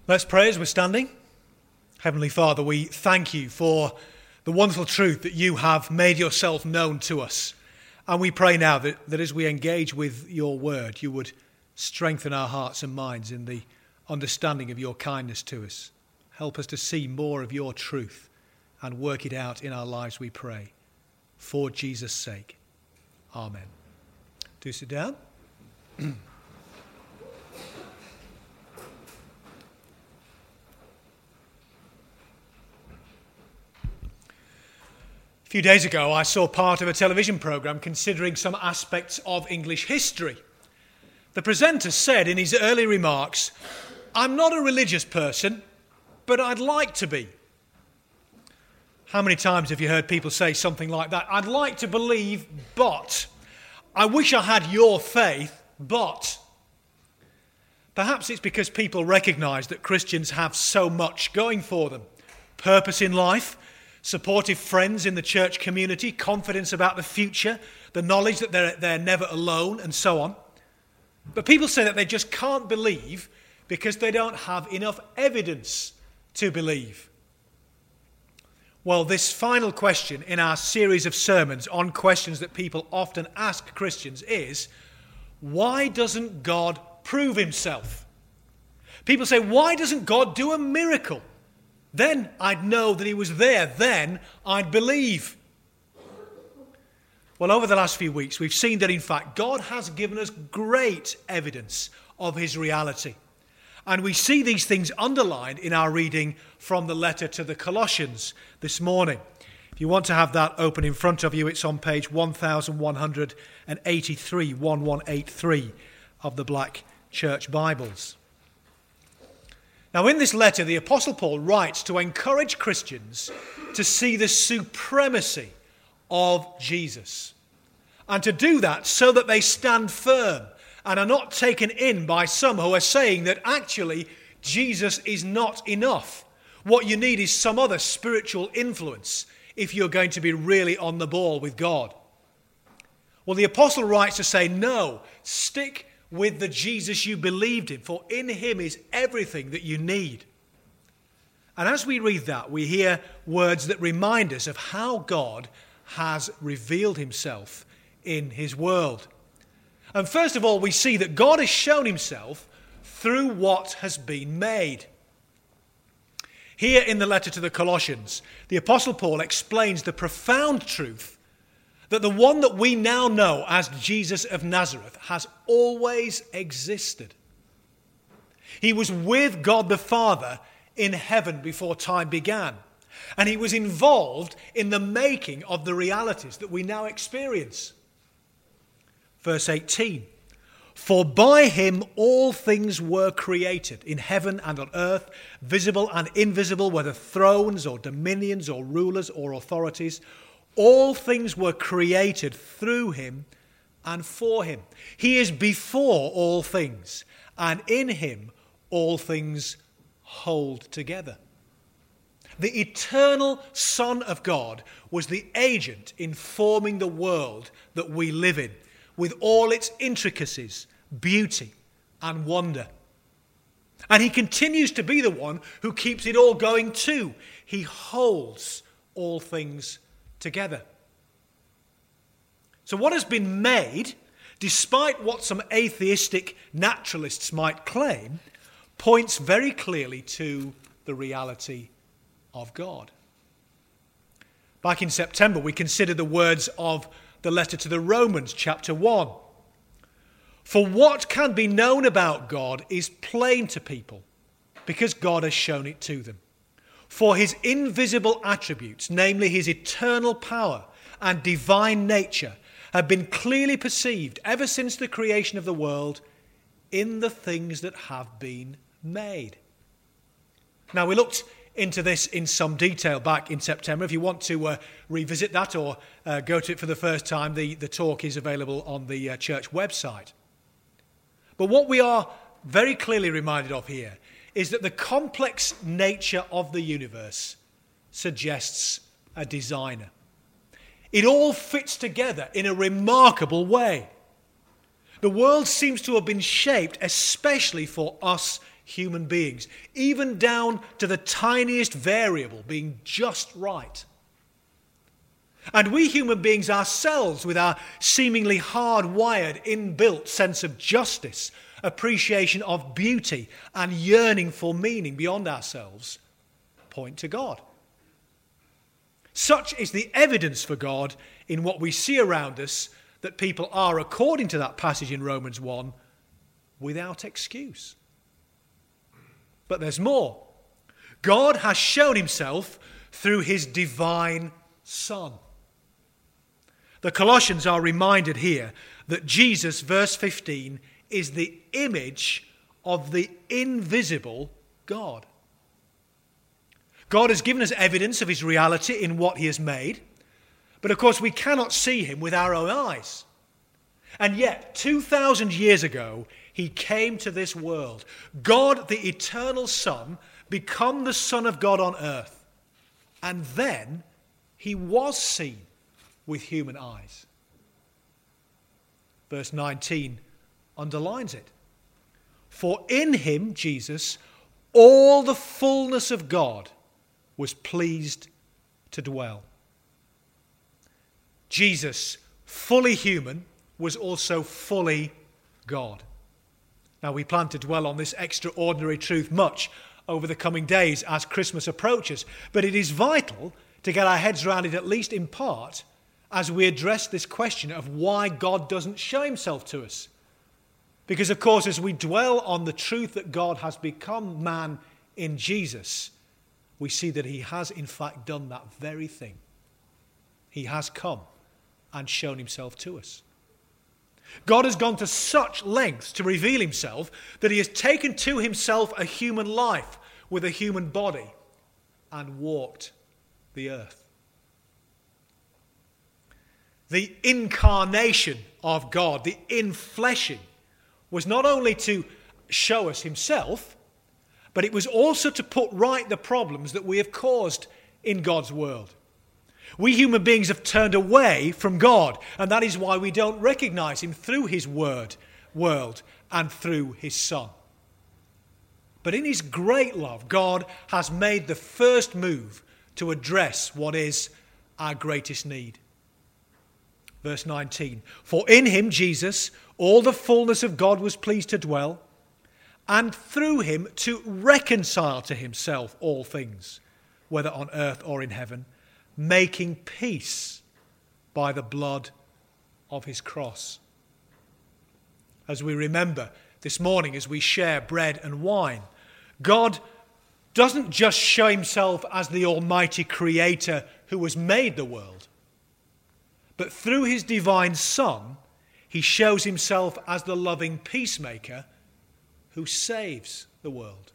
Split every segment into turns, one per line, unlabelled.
Let's pray as we're standing. Heavenly Father, we thank you for the wonderful truth that you have made yourself known to us. And we pray now that as we engage with your word, you would strengthen our hearts and minds in the understanding of your kindness to us. Help us to see more of your truth and work it out in our lives, we pray. For Jesus' sake. Amen. Do sit down. A few days ago, I saw part of a television programme considering some aspects of English history. The presenter said in his early remarks, "I'm not a religious person, but I'd like to be." How many times have you heard people say something like that? I'd like to believe, but. I wish I had your faith, but. Perhaps it's because people recognise that Christians have so much going for them. Purpose in life, supportive friends in the church community, confidence about the future, the knowledge that they're never alone, and so on. But people say that they just can't believe because they don't have enough evidence to believe. Well, this final question in our series of sermons on questions that people often ask Christians is, why doesn't God prove himself? People say, why doesn't God do a miracle? Then I'd know that he was there. Then I'd believe. Well, over the last few weeks, we've seen that, in fact, God has given us great evidence of his reality. And we see these things underlined in our reading from the letter to the Colossians this morning. If you want to have that open in front of you, it's on page 1183 of the Black Church Bibles. Now, in this letter, the Apostle Paul writes to encourage Christians to see the supremacy of Jesus, and to do that so that they stand firm and are not taken in by some who are saying that actually Jesus is not enough. What you need is some other spiritual influence if you're going to be really on the ball with God. Well, the Apostle writes to say, no, stick with the Jesus you believed in, for in him is everything that you need. And as we read that, we hear words that remind us of how God has revealed himself in his world. And first of all, we see that God has shown himself through what has been made. Here in the letter to the Colossians, the Apostle Paul explains the profound truth that the one that we now know as Jesus of Nazareth has always existed. He was with God the Father in heaven before time began, and he was involved in the making of the realities that we now experience. Verse 18, for by him all things were created, in heaven and on earth, visible and invisible, whether thrones or dominions or rulers or authorities. All things were created through him and for him. He is before all things, and in him all things hold together. The eternal Son of God was the agent in forming the world that we live in, with all its intricacies, beauty, and wonder. And he continues to be the one who keeps it all going too. He holds all things together. So what has been made, despite what some atheistic naturalists might claim, points very clearly to the reality of God. Back in September, we considered the words of the letter to the Romans, chapter 1. For what can be known about God is plain to people, because God has shown it to them. For his invisible attributes, namely his eternal power and divine nature, have been clearly perceived ever since the creation of the world in the things that have been made. Now, we looked into this in some detail back in September. If you want to revisit that or go to it for the first time, the talk is available on the church website. But what we are very clearly reminded of here is that the complex nature of the universe suggests a designer. It all fits together in a remarkable way. The world seems to have been shaped especially for us human beings, even down to the tiniest variable being just right. And we human beings ourselves, with our seemingly hardwired, inbuilt sense of justice, appreciation of beauty, and yearning for meaning beyond ourselves, point to God. Such is the evidence for God in what we see around us, that people are, according to that passage in Romans 1, without excuse. But there's more. God has shown himself through his divine Son. The Colossians are reminded here that Jesus, verse 15, is the image of the invisible God. God has given us evidence of his reality in what he has made, but of course we cannot see him with our own eyes. And yet, 2,000 years ago, he came to this world. God, the eternal Son, become the Son of God on earth. And then he was seen with human eyes. Verse 19 underlines it. For in him, Jesus, all the fullness of God was pleased to dwell. Jesus, fully human, was also fully God. Now, we plan to dwell on this extraordinary truth much over the coming days as Christmas approaches, but it is vital to get our heads around it, at least in part, as we address this question of why God doesn't show himself to us. Because, of course, as we dwell on the truth that God has become man in Jesus, we see that he has, in fact, done that very thing. He has come and shown himself to us. God has gone to such lengths to reveal himself that he has taken to himself a human life with a human body and walked the earth. The incarnation of God, the infleshing, was not only to show us himself, but it was also to put right the problems that we have caused in God's world. We human beings have turned away from God, and that is why we don't recognize him through his world and through his Son. But in his great love, God has made the first move to address what is our greatest need. Verse 19, for in him, Jesus, all the fullness of God was pleased to dwell, and through him to reconcile to himself all things, whether on earth or in heaven, making peace by the blood of his cross. As we remember this morning, as we share bread and wine, God doesn't just show himself as the almighty creator who has made the world, but through his divine Son, he shows himself as the loving peacemaker who saves the world.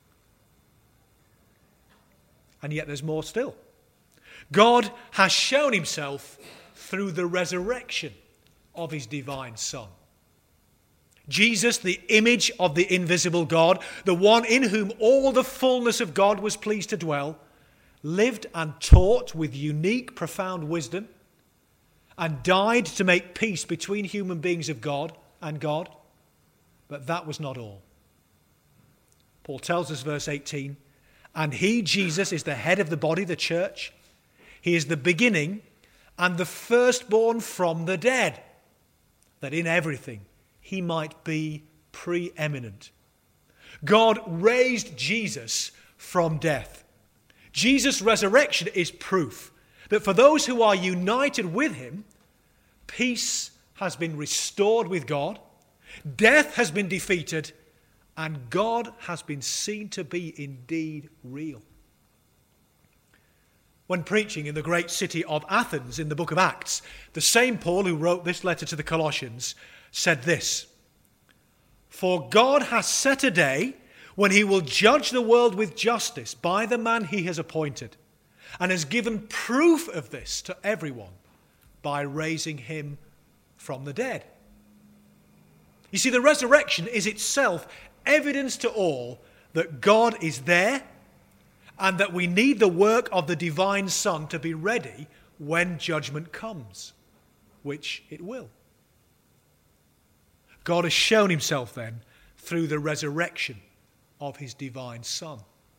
And yet there's more still. God has shown himself through the resurrection of his divine Son. Jesus, the image of the invisible God, the one in whom all the fullness of God was pleased to dwell, lived and taught with unique, profound wisdom, and died to make peace between human beings of God and God. But that was not all. Paul tells us, verse 18, and he, Jesus, is the head of the body, the church. He is the beginning and the firstborn from the dead, that in everything he might be preeminent. God raised Jesus from death. Jesus' resurrection is proof that for those who are united with him, peace has been restored with God, death has been defeated, and God has been seen to be indeed real. When preaching in the great city of Athens in the book of Acts, the same Paul who wrote this letter to the Colossians said this, for God has set a day when he will judge the world with justice by the man he has appointed, and has given proof of this to everyone by raising him from the dead. You see, the resurrection is itself evidence to all that God is there and that we need the work of the divine Son to be ready when judgment comes, which it will. God has shown himself then through the resurrection of his divine Son.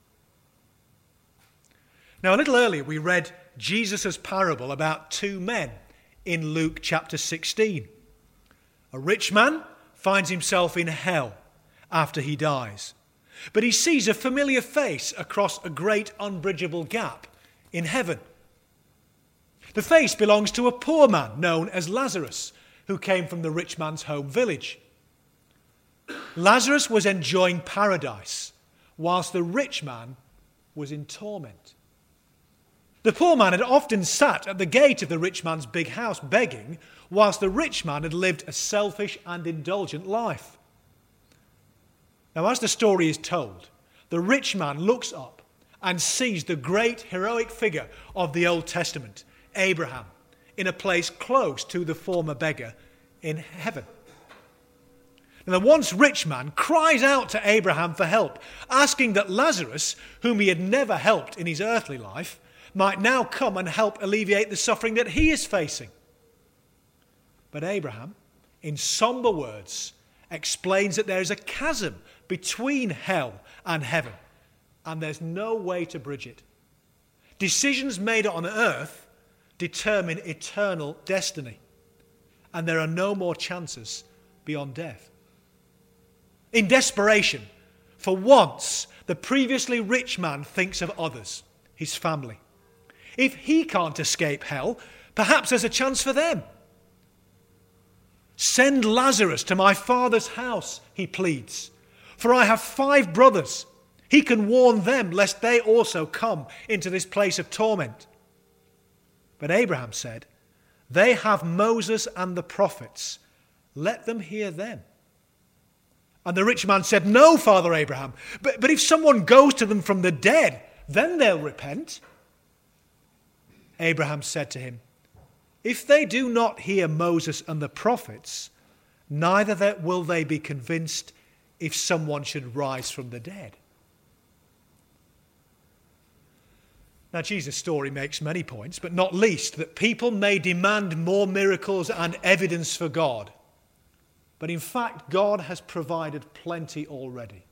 Now, a little earlier we read Jesus' parable about two men in Luke chapter 16. A rich man finds himself in hell after he dies, but he sees a familiar face across a great unbridgeable gap in heaven. The face belongs to a poor man known as Lazarus, who came from the rich man's home village. Lazarus was enjoying paradise, whilst the rich man was in torment. The poor man had often sat at the gate of the rich man's big house begging, whilst the rich man had lived a selfish and indulgent life. Now, as the story is told, the rich man looks up and sees the great heroic figure of the Old Testament, Abraham, in a place close to the former beggar in heaven. And the once rich man cries out to Abraham for help, asking that Lazarus, whom he had never helped in his earthly life, might now come and help alleviate the suffering that he is facing. But Abraham, in somber words, explains that there is a chasm between hell and heaven, and there's no way to bridge it. Decisions made on earth determine eternal destiny, and there are no more chances beyond death. In desperation, for once, the previously rich man thinks of others, his family. If he can't escape hell, perhaps there's a chance for them. Send Lazarus to my father's house, he pleads, for I have 5 brothers. He can warn them lest they also come into this place of torment. But Abraham said, they have Moses and the prophets. Let them hear them. And the rich man said, no, Father Abraham, but if someone goes to them from the dead, then they'll repent. Abraham said to him, if they do not hear Moses and the prophets, neither will they be convinced if someone should rise from the dead. Now, Jesus' story makes many points, but not least that people may demand more miracles and evidence for God. But in fact, God has provided plenty already.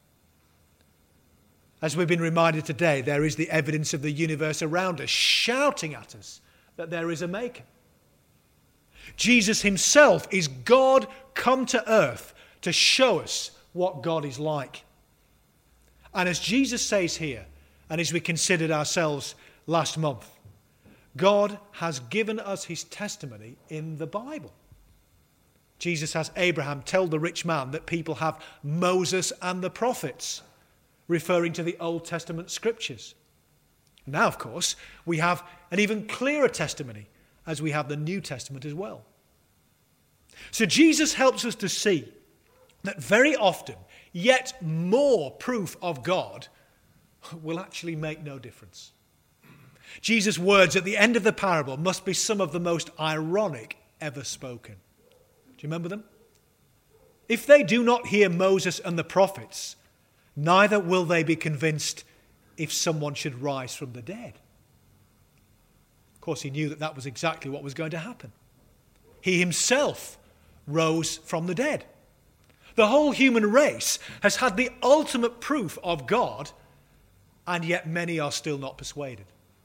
As we've been reminded today, there is the evidence of the universe around us, shouting at us that there is a maker. Jesus himself is God come to earth to show us what God is like. And as Jesus says here, and as we considered ourselves last month, God has given us his testimony in the Bible. Jesus has Abraham tell the rich man that people have Moses and the prophets, referring to the Old Testament scriptures. Now, of course, we have an even clearer testimony as we have the New Testament as well. So Jesus helps us to see that very often, yet more proof of God will actually make no difference. Jesus' words at the end of the parable must be some of the most ironic ever spoken. Do you remember them? If they do not hear Moses and the prophets, neither will they be convinced if someone should rise from the dead. Of course, he knew that that was exactly what was going to happen. He himself rose from the dead. The whole human race has had the ultimate proof of God, and yet many are still not persuaded.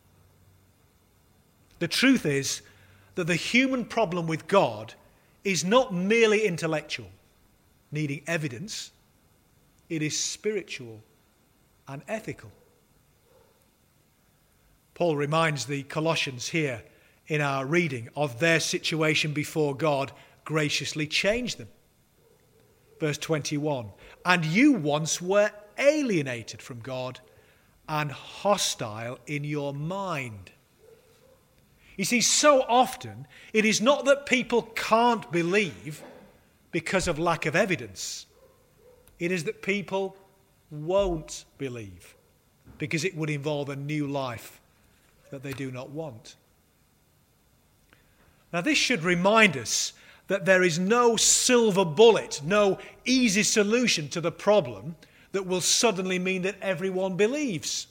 The truth is that the human problem with God is not merely intellectual, needing evidence. It is spiritual and ethical. Paul reminds the Colossians here in our reading of their situation before God graciously changed them. Verse 21, and you once were alienated from God and hostile in your mind. You see, so often it is not that people can't believe because of lack of evidence. It is that people won't believe because it would involve a new life that they do not want. Now, this should remind us that there is no silver bullet, no easy solution to the problem that will suddenly mean that everyone believes.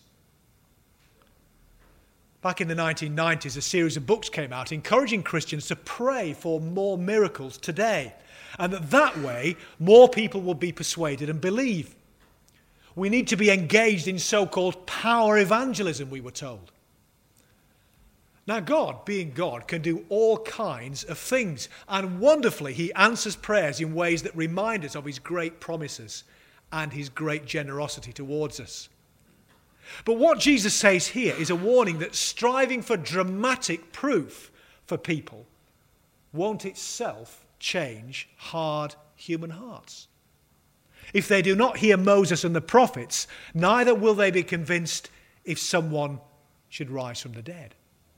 Back in the 1990s, a series of books came out encouraging Christians to pray for more miracles today, and that way more people will be persuaded and believe. We need to be engaged in so-called power evangelism, we were told. Now God, being God, can do all kinds of things. And wonderfully, he answers prayers in ways that remind us of his great promises and his great generosity towards us. But what Jesus says here is a warning that striving for dramatic proof for people won't itself change hard human hearts. If they do not hear Moses and the prophets, neither will they be convinced if someone should rise from the dead.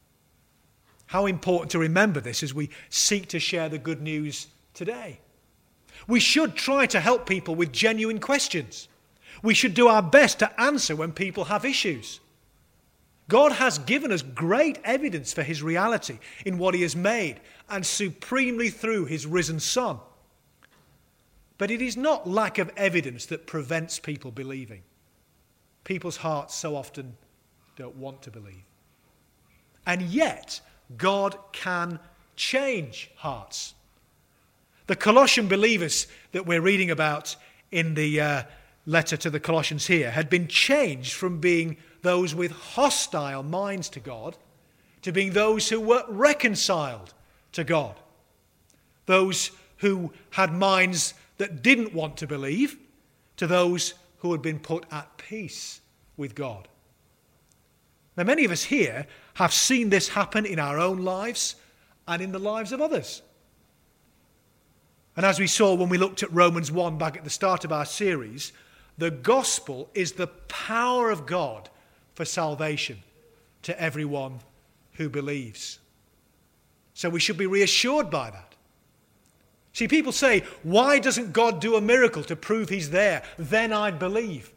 How important to remember this as we seek to share the good news today. We should try to help people with genuine questions. We should do our best to answer when people have issues. God has given us great evidence for his reality in what he has made, and supremely through his risen Son. But it is not lack of evidence that prevents people believing. People's hearts so often don't want to believe. And yet, God can change hearts. The Colossian believers that we're reading about in the letter to the Colossians here had been changed from being those with hostile minds to God to being those who were reconciled to God. Those who had minds that didn't want to believe to those who had been put at peace with God. Now, many of us here have seen this happen in our own lives and in the lives of others. And as we saw when we looked at Romans 1 back at the start of our series, the gospel is the power of God for salvation to everyone who believes. So we should be reassured by that. See, people say, why doesn't God do a miracle to prove he's there? Then I'd believe.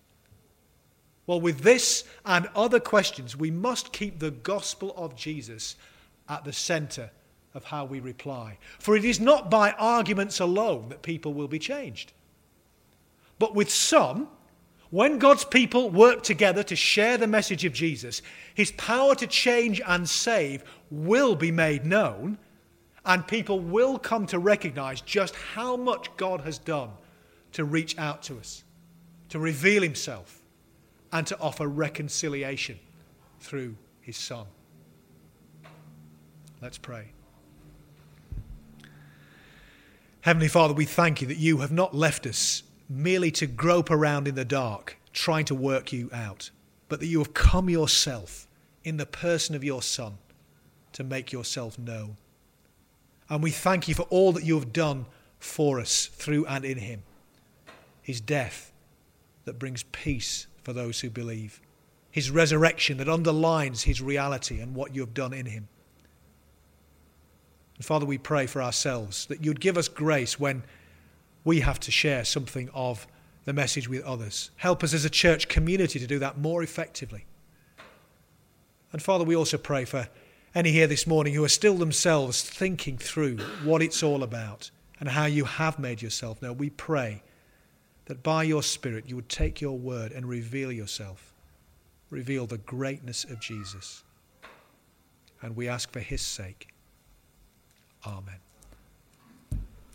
Well, with this and other questions, we must keep the gospel of Jesus at the center of how we reply. For it is not by arguments alone that people will be changed. But with some, when God's people work together to share the message of Jesus, his power to change and save will be made known, and people will come to recognize just how much God has done to reach out to us, to reveal himself, and to offer reconciliation through his Son. Let's pray. Heavenly Father, we thank you that you have not left us merely to grope around in the dark, trying to work you out, but that you have come yourself in the person of your Son to make yourself known. And we thank you for all that you have done for us through and in him. His death that brings peace for those who believe. His resurrection that underlines his reality and what you have done in him. And Father, we pray for ourselves that you'd give us grace when we have to share something of the message with others. Help us as a church community to do that more effectively. And Father, we also pray for any here this morning who are still themselves thinking through what it's all about and how you have made yourself known. We pray that by your Spirit you would take your word and reveal yourself. Reveal the greatness of Jesus. And we ask for his sake. Amen.